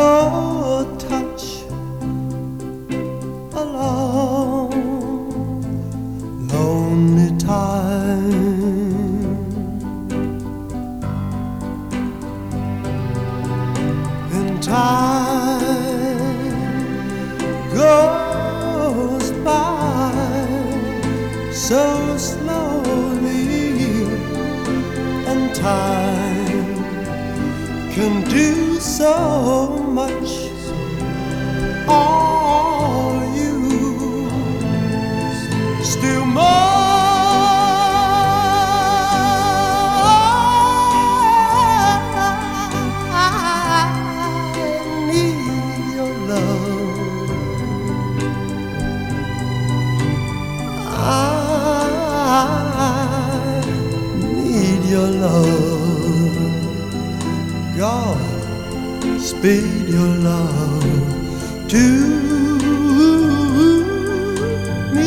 your touch a long, lonely time. And time goes by so slowly, and time can do so much. Are you still more? I need your love. I need your love. God, speed your love to me.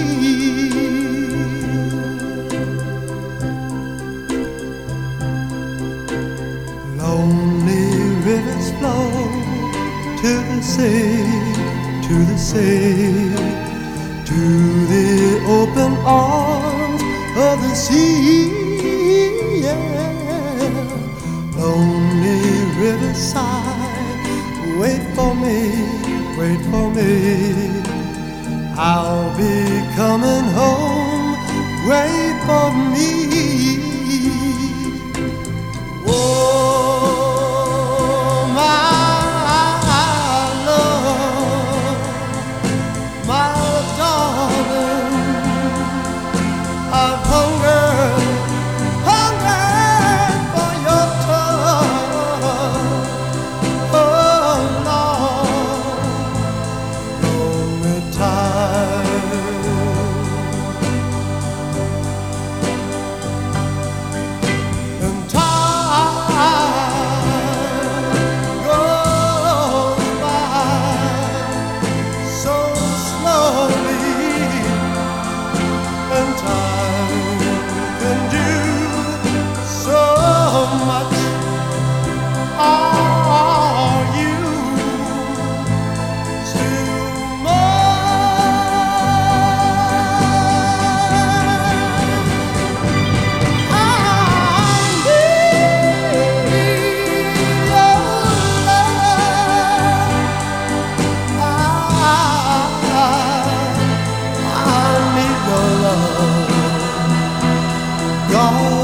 Lonely rivers flow to the sea, to the sea, to the open arms of the sea. Yeah. Lonely riverside, wait for me, wait for me. I'll be coming home, wait for me. Oh, my love, my darling, I've hungered for your touch. Oh, Lord, lonely time. And time goes by so slowly, and time can do so much. Are you still mine? I need your love. I need your love. God,